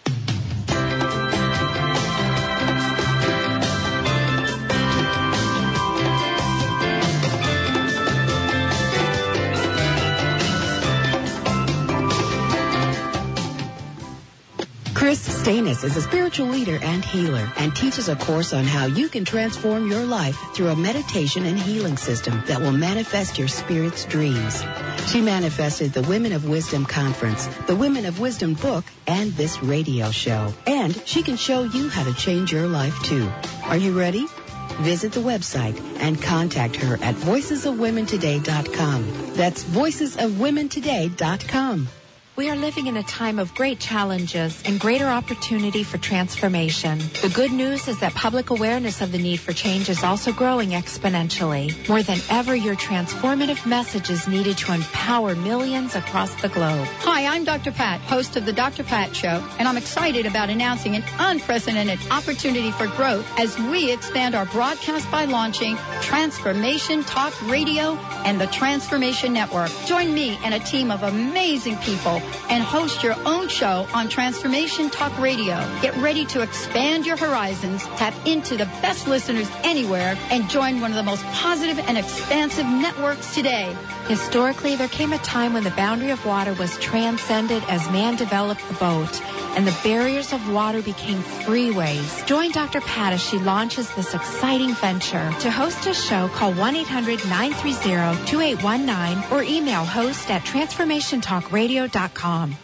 Chris Stanis is a spiritual leader and healer and teaches a course on how you can transform your life through a meditation and healing system that will manifest your spirit's dreams. She manifested the Women of Wisdom Conference, the Women of Wisdom book, and this radio show. And she can show you how to change your life, too. Are you ready? Visit the website and contact her at voices of women today dot com. That's voices of women today dot com. We are living in a time of great challenges and greater opportunity for transformation. The good news is that public awareness of the need for change is also growing exponentially. More than ever, your transformative message is needed to empower millions across the globe. Hi, I'm Doctor Pat, host of the Doctor Pat Show, and I'm excited about announcing an unprecedented opportunity for growth as we expand our broadcast by launching Transformation Talk Radio and the Transformation Network. Join me and a team of amazing people and host your own show on Transformation Talk Radio. Get ready to expand your horizons, tap into the best listeners anywhere, and join one of the most positive and expansive networks today. Historically, there came a time when the boundary of water was transcended as man developed the boat, and the barriers of water became freeways. Join Doctor Pat as she launches this exciting venture. To host a show, call one eight hundred nine three zero two eight one nine or email host at transformation talk radio dot com.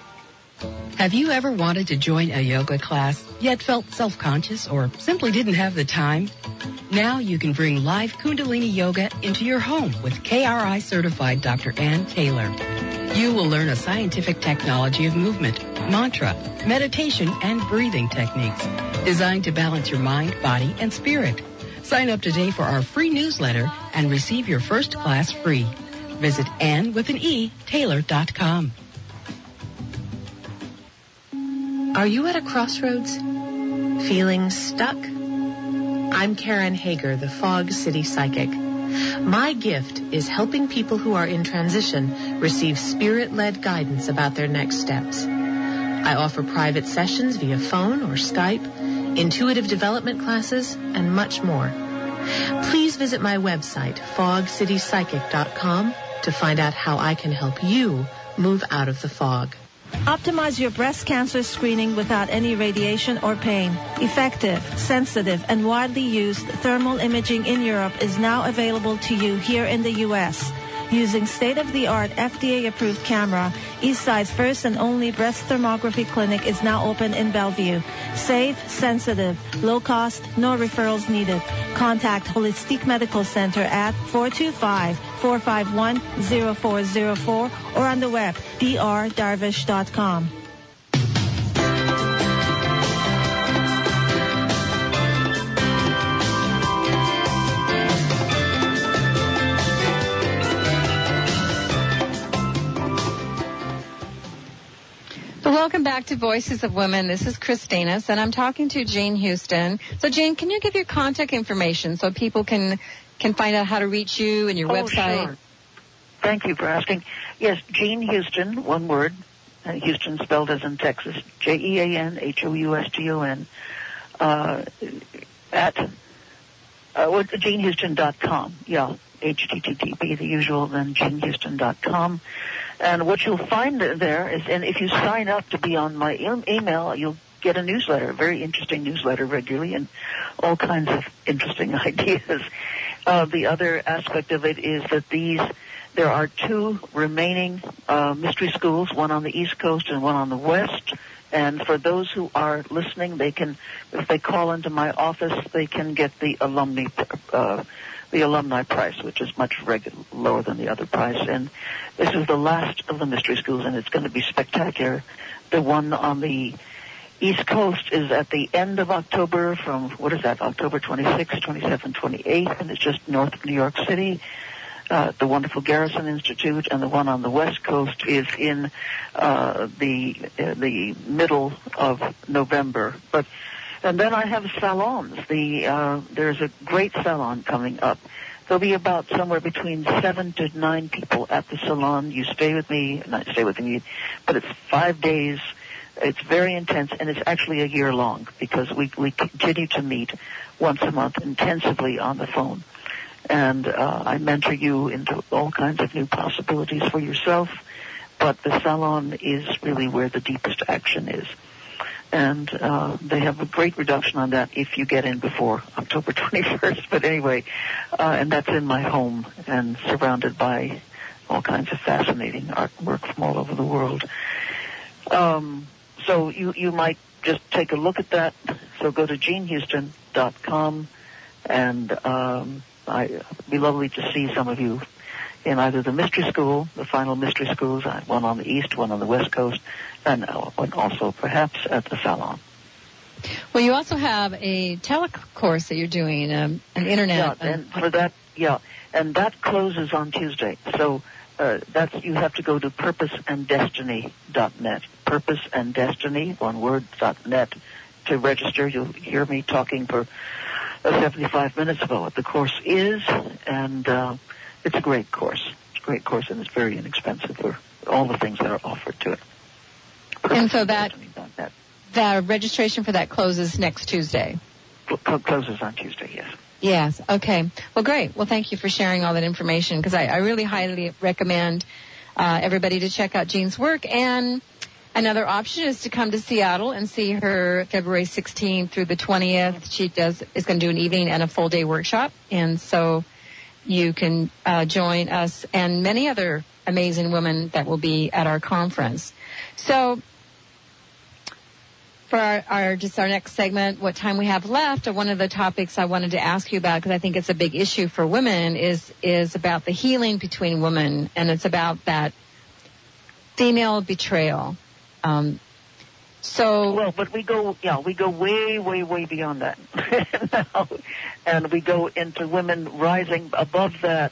Have you ever wanted to join a yoga class, yet felt self-conscious or simply didn't have the time? Now you can bring live Kundalini Yoga into your home with K R I-certified Doctor Ann Taylor. You will learn a scientific technology of movement, mantra, meditation, and breathing techniques designed to balance your mind, body, and spirit. Sign up today for our free newsletter and receive your first class free. Visit Ann with an E, Taylor dot com. Are you at a crossroads? Feeling stuck? I'm Karen Hager, the Fog City Psychic. My gift is helping people who are in transition receive spirit-led guidance about their next steps. I offer private sessions via phone or Skype, intuitive development classes, and much more. Please visit my website, fog city psychic dot com, to find out how I can help you move out of the fog. Optimize your breast cancer screening without any radiation or pain. Effective, sensitive, and widely used thermal imaging in Europe is now available to you here in the U S Using state-of-the-art F D A-approved camera, Eastside's first and only breast thermography clinic is now open in Bellevue. Safe, sensitive, low cost, no referrals needed. Contact Holistic Medical Center at four two five, four five one, zero four zero four or on the web, d r darvish dot com. Welcome back to Voices of Women. This is Christina, and I'm talking to Jane Houston. So, Jane, can you give your contact information so people can can find out how to reach you and your oh, website? Sure. Thank you for asking. Yes, Jane Houston, one word, uh, Houston spelled as in Texas, J E A N H O U S T O N, uh, at uh, jane houston dot com. Yeah, H T T P, the usual, then jane houston dot com. And what you'll find there is, and if you sign up to be on my e- email, you'll get a newsletter, a very interesting newsletter regularly, and all kinds of interesting ideas. Uh, the other aspect of it is that these, there are two remaining uh, mystery schools, one on the East Coast and one on the West. And for those who are listening, they can, if they call into my office, they can get the alumni uh the alumni price, which is much regu- lower than the other price. And this is the last of the mystery schools, and it's going to be spectacular. The one on the East Coast is at the end of October from, what is that, October twenty-sixth, twenty-seventh, twenty-eighth, and it's just north of New York City, uh, the wonderful Garrison Institute. And the one on the West Coast is in uh, the uh, the middle of November. But And then I have salons. The uh, there's a great salon coming up. There'll be about somewhere between seven to nine people at the salon. You stay with me, not stay with me, but it's five days. It's very intense, and it's actually a year long because we we continue to meet once a month intensively on the phone. And uh, I mentor you into all kinds of new possibilities for yourself, but the salon is really where the deepest action is. And uh, they have a great reduction on that if you get in before October twenty-first. But anyway, uh, and that's in my home and surrounded by all kinds of fascinating artwork from all over the world. Um, so you, you might just take a look at that. So go to jane houston dot com, and um, I, it'd be lovely to see some of you in either the mystery school, the final mystery schools, one on the East, one on the West Coast, and also perhaps at the salon. Well, you also have a telecourse that you're doing, um, an internet. Yeah, and for that, yeah, and that closes on Tuesday. So uh, that's, you have to go to purpose and destiny dot net. Purpose and Destiny, one word, dot net, to register. You'll hear me talking for uh, seventy-five minutes about what the course is, and uh, it's a great course. It's a great course, and it's very inexpensive for all the things that are offered to it. And so that the registration for that closes next Tuesday. Cl- closes on Tuesday, yes. Yes. Okay. Well, great. Well, thank you for sharing all that information, because I, I really highly recommend uh, everybody to check out Jean's work. And another option is to come to Seattle and see her February sixteenth through the twentieth. She does is going to do an evening and a full day workshop, and so you can uh, join us and many other amazing women that will be at our conference. So for our, our just our next segment, what time we have left, one of the topics I wanted to ask you about, because I think it's a big issue for women, is is about the healing between women, and it's about that female betrayal. Um, so well, but we go, yeah, we go way, way, way beyond that now, and we go into women rising above that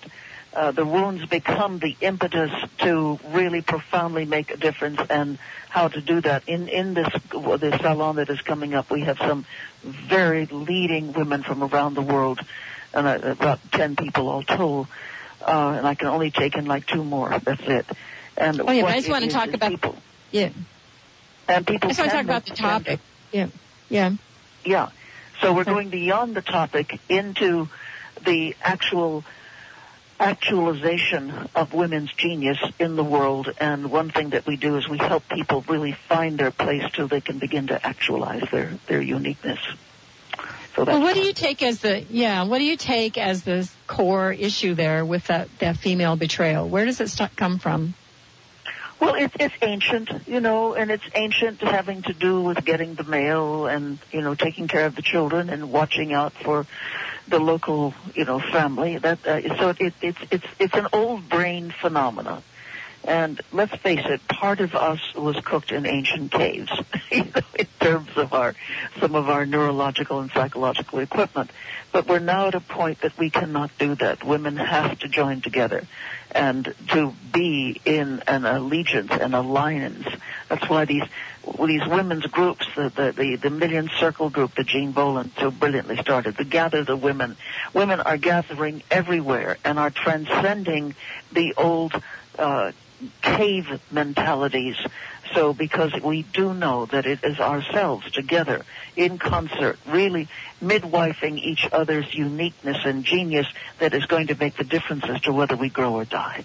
uh, the wounds become the impetus to really profoundly make a difference. And how to do that in in this this salon that is coming up, we have some very leading women from around the world, and uh, about ten people all told. Uh, and I can only take in like two more. That's it. And oh yeah, but what I just it want to is talk is about people. yeah. And people I just want to can talk about the make topic. Yeah, yeah, yeah. So we're Okay. going beyond the topic into the actual actualization of women's genius in the world. And one thing that we do is we help people really find their place till they can begin to actualize their, their uniqueness. So that's Well, what do you take as the yeah? What do you take as the core issue there with that, that female betrayal? Where does it start, come from? Well, it's it's ancient, you know, and it's ancient having to do with getting the mail and, you know, taking care of the children and watching out for the local, you know, family. That uh, so it, it's it's it's an old brain phenomenon. And let's face it, part of us was cooked in ancient caves, you know, in terms of our some of our neurological and psychological equipment. But we're now at a point that we cannot do that. Women have to join together and to be in an allegiance, an alliance. That's why these these women's groups, the the, the, the Million Circle group that Jean Boland so brilliantly started, to gather the women. Women are gathering everywhere and are transcending the old uh cave mentalities. So because we do know that it is ourselves together in concert, really midwifing each other's uniqueness and genius that is going to make the difference as to whether we grow or die.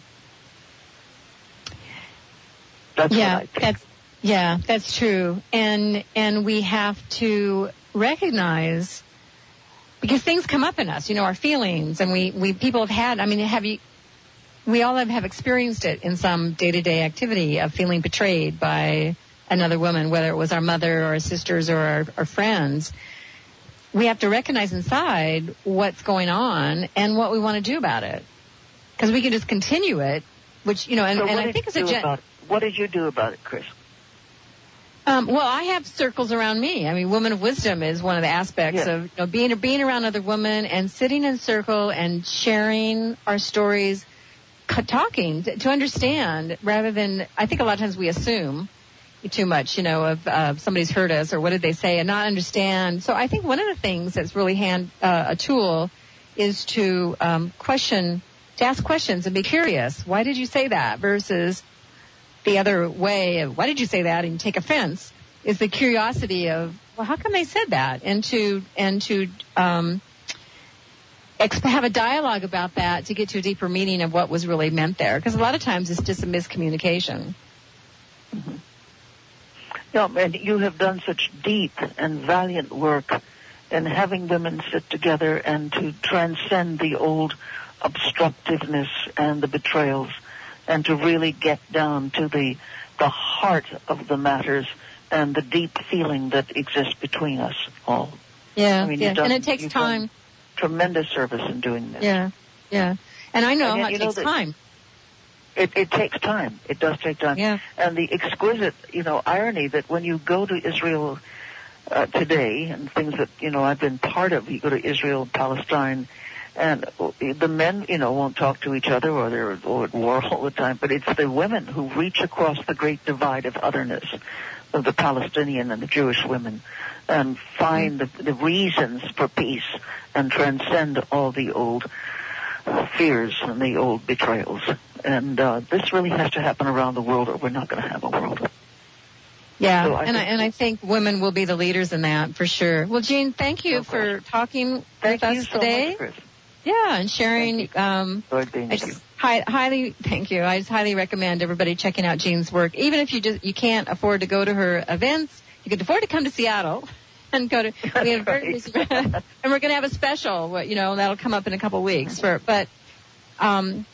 That's yeah, what I think. that's yeah, that's true. And and we have to recognize, because things come up in us, you know, our feelings, and we, we people have had, I mean, have you we all have, have experienced it in some day-to-day activity of feeling betrayed by another woman, whether it was our mother or our sisters or our, our friends. We have to recognize inside what's going on and what we want to do about it. Because we can just continue it, which, you know, and, so and what I did think it's you a... do Gen- about it? What did you do about it, Chris? Um, well, I have circles around me. I mean, Woman of Wisdom is one of the aspects Yeah. of, you know, being, being around other women and sitting in a circle and sharing our stories, talking to understand, rather than, I think a lot of times we assume too much, you know, of uh, somebody's hurt us or what did they say, and not understand. So I think one of the things that's really hand uh, a tool is to um, question, to ask questions and be curious. Why did you say that? Versus the other way of, why did you say that? And you take offense, is the curiosity of, well, how come they said that? And to, and to, um, have a dialogue about that to get to a deeper meaning of what was really meant there. Because a lot of times it's just a miscommunication. Mm-hmm. No, and you have done such deep and valiant work in having women sit together and to transcend the old obstructiveness and the betrayals and to really get down to the the heart of the matters and the deep feeling that exists between us all. Yeah, I mean, yeah. you've done- and it takes you've done time. Tremendous service in doing this. Yeah, yeah. And I know And yet, how you it know takes that- time. It, it takes time. It does take time. Yeah. And the exquisite, you know, irony that when you go to Israel uh, today, and things that, you know, I've been part of, you go to Israel, Palestine, and the men, you know, won't talk to each other or they're or at war all the time, but it's the women who reach across the great divide of otherness of the Palestinian and the Jewish women and find the, the reasons for peace and transcend all the old fears and the old betrayals. And uh, this really has to happen around the world or we're not going to have a world. Yeah, So I and, I, think- and I think women will be the leaders in that for sure. Well, Jean, thank you No for question. talking Thank with you us so today. much, Chris. Yeah, and sharing. Um, Enjoyed being I with you. just hi, highly thank you. I just highly recommend everybody checking out Jean's work. Even if you just you can't afford to go to her events, you can afford to come to Seattle and go to. We have very, and we're going to have a special. You know, that'll come up in a couple weeks. For but, um,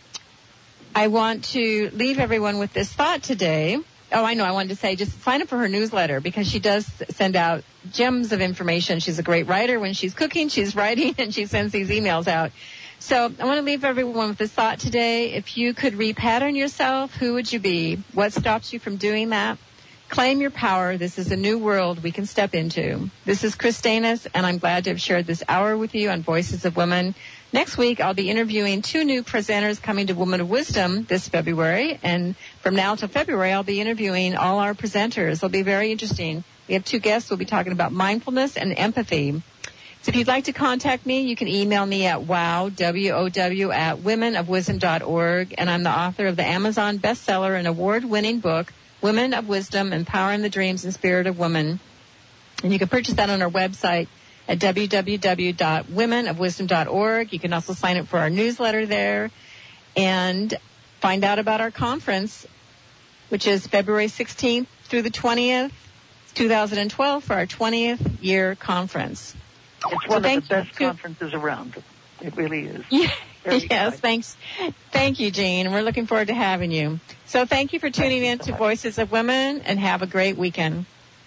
I want to leave everyone with this thought today. Oh, I know. I wanted to say just sign up for her newsletter because she does send out gems of information. She's a great writer. When she's cooking, she's writing, and she sends these emails out. So I want to leave everyone with this thought today. If you could repattern yourself, who would you be? What stops you from doing that? Claim your power. This is a new world we can step into. This is Chris Danis, and I'm glad to have shared this hour with you on Voices of Women. Next week, I'll be interviewing two new presenters coming to Women of Wisdom this February. And from now till February, I'll be interviewing all our presenters. It'll be very interesting. We have two guests. We'll be talking about mindfulness and empathy. So if you'd like to contact me, you can email me at wow, W O W, at women of wisdom dot org. And I'm the author of the Amazon bestseller and award-winning book, Women of Wisdom, Empowering the Dreams and Spirit of Women. And you can purchase that on our website at w w w dot women of wisdom dot org. You can also sign up for our newsletter there and find out about our conference, which is February sixteenth through the twentieth, two thousand twelve, for our twentieth year conference. It's one so of the best conferences around. It really is. Yeah. Very yes, thanks. Thank you, Jean. And we're looking forward to having you. So thank you for tuning in to Voices of Women, and have a great weekend.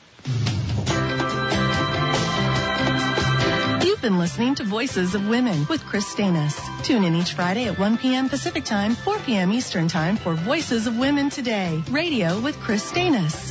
You've been listening to Voices of Women with Chris Stanis. Tune in each Friday at one p.m. Pacific Time, four p.m. Eastern Time for Voices of Women Today, radio with Chris Stanis.